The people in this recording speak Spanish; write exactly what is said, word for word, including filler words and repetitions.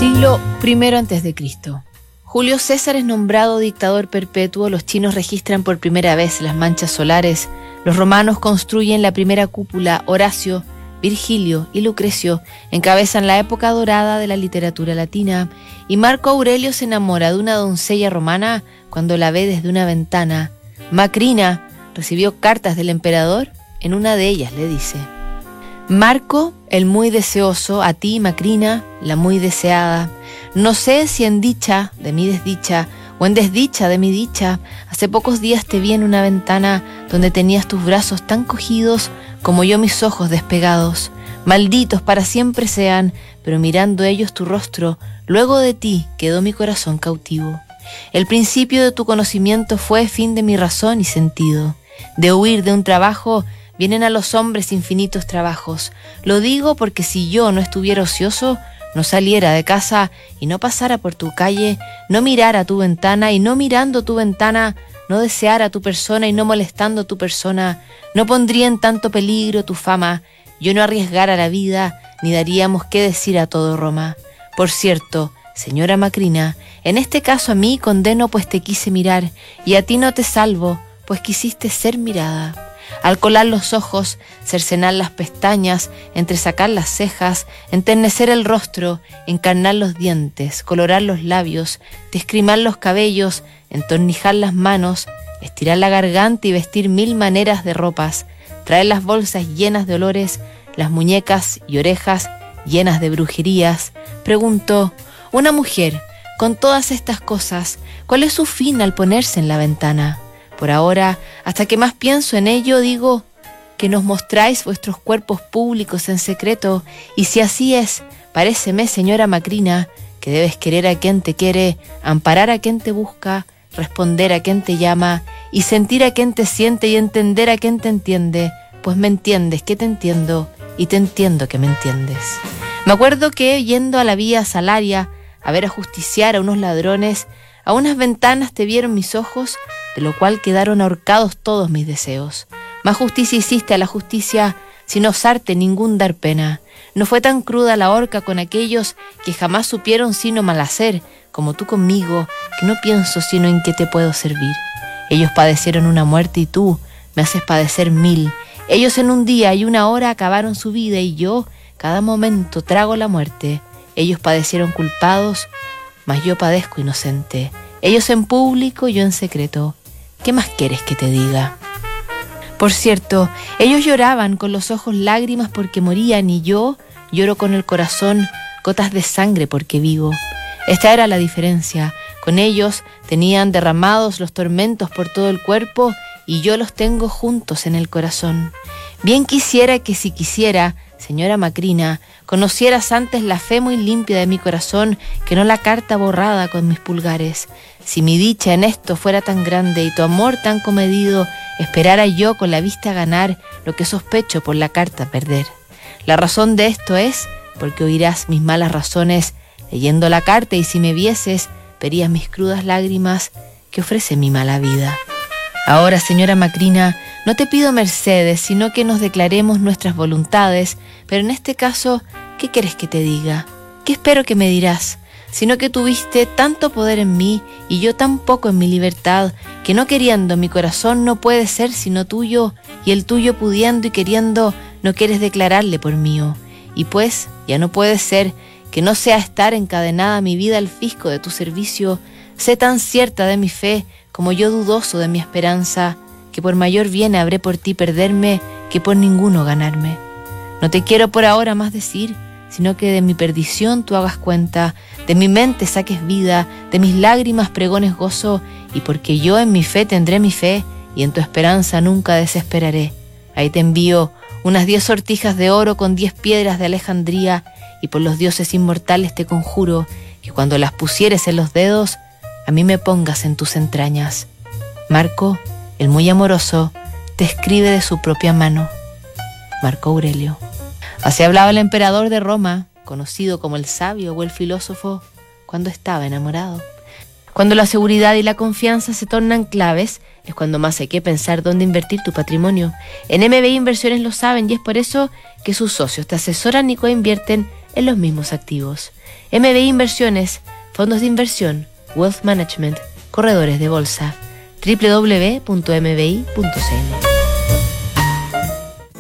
Siglo primero antes de Cristo. Julio César es nombrado dictador perpetuo, los chinos registran por primera vez las manchas solares, los romanos construyen la primera cúpula, Horacio, Virgilio y Lucrecio encabezan la época dorada de la literatura latina y Marco Aurelio se enamora de una doncella romana cuando la ve desde una ventana. Macrina recibió cartas del emperador, en una de ellas le dice: Marco, el muy deseoso, a ti, Macrina, la muy deseada. No sé si en dicha de mi desdicha o en desdicha de mi dicha, hace pocos días te vi en una ventana donde tenías tus brazos tan cogidos como yo mis ojos despegados. Malditos para siempre sean, pero mirando ellos tu rostro, luego de ti quedó mi corazón cautivo. El principio de tu conocimiento fue fin de mi razón y sentido. De huir de un trabajo vienen a los hombres infinitos trabajos. Lo digo porque si yo no estuviera ocioso, no saliera de casa y no pasara por tu calle, no mirara tu ventana y no mirando tu ventana, no deseara tu persona y no molestando tu persona, no pondría en tanto peligro tu fama, yo no arriesgara la vida, ni daríamos qué decir a todo Roma. Por cierto, señora Macrina, en este caso a mí condeno pues te quise mirar, y a ti no te salvo, pues quisiste ser mirada. Al colar los ojos, cercenar las pestañas, entresacar las cejas, enternecer el rostro, encarnar los dientes, colorar los labios, descrimar los cabellos, entornijar las manos, estirar la garganta y vestir mil maneras de ropas, traer las bolsas llenas de olores, las muñecas y orejas llenas de brujerías. Preguntó: una mujer, con todas estas cosas, ¿cuál es su fin al ponerse en la ventana? Por ahora, hasta que más pienso en ello, digo que nos mostráis vuestros cuerpos públicos en secreto, y si así es, paréceme, señora Macrina, que debes querer a quien te quiere, amparar a quien te busca, responder a quien te llama, y sentir a quien te siente y entender a quien te entiende, pues me entiendes que te entiendo, y te entiendo que me entiendes. Me acuerdo que, yendo a la vía Salaria, a ver a justiciar a unos ladrones, a unas ventanas te vieron mis ojos, de lo cual quedaron ahorcados todos mis deseos. Más justicia hiciste a la justicia, sin osarte ningún dar pena. No fue tan cruda la horca con aquellos que jamás supieron sino mal hacer, como tú conmigo, que no pienso sino en qué te puedo servir. Ellos padecieron una muerte y tú me haces padecer mil. Ellos en un día y una hora acabaron su vida y yo cada momento trago la muerte. Ellos padecieron culpados, mas yo padezco inocente. Ellos en público, yo en secreto. ¿Qué más quieres que te diga? Por cierto, ellos lloraban con los ojos lágrimas porque morían y yo lloro con el corazón gotas de sangre porque vivo. Esta era la diferencia. Con ellos tenían derramados los tormentos por todo el cuerpo y yo los tengo juntos en el corazón. Bien quisiera que si quisiera, señora Macrina, conocieras antes la fe muy limpia de mi corazón que no la carta borrada con mis pulgares. Si mi dicha en esto fuera tan grande y tu amor tan comedido, esperara yo con la vista ganar lo que sospecho por la carta perder. La razón de esto es porque oirás mis malas razones leyendo la carta y si me vieses, verías mis crudas lágrimas que ofrece mi mala vida. Ahora, señora Macrina, no te pido mercedes, sino que nos declaremos nuestras voluntades, pero en este caso, ¿qué quieres que te diga? ¿Qué espero que me dirás? Sino que tuviste tanto poder en mí y yo tan poco en mi libertad, que no queriendo mi corazón no puede ser sino tuyo, y el tuyo pudiendo y queriendo no quieres declararle por mío. Y pues ya no puede ser que no sea estar encadenada mi vida al fisco de tu servicio, sé tan cierta de mi fe como yo dudoso de mi esperanza, que por mayor bien habré por ti perderme que por ninguno ganarme. No te quiero por ahora más decir, sino que de mi perdición tú hagas cuenta, de mi mente saques vida, de mis lágrimas pregones gozo, y porque yo en mi fe tendré mi fe, y en tu esperanza nunca desesperaré. Ahí te envío unas diez sortijas de oro con diez piedras de Alejandría, y por los dioses inmortales te conjuro, que cuando las pusieres en los dedos, a mí me pongas en tus entrañas. Marco, el muy amoroso, te escribe de su propia mano. Marco Aurelio. Así hablaba el emperador de Roma, conocido como el sabio o el filósofo, cuando estaba enamorado. Cuando la seguridad y la confianza se tornan claves, es cuando más hay que pensar dónde invertir tu patrimonio. En M B I Inversiones lo saben y es por eso que sus socios te asesoran y coinvierten en los mismos activos. M B I Inversiones, fondos de inversión, wealth management, corredores de bolsa. doble u doble u doble u punto m b i punto c l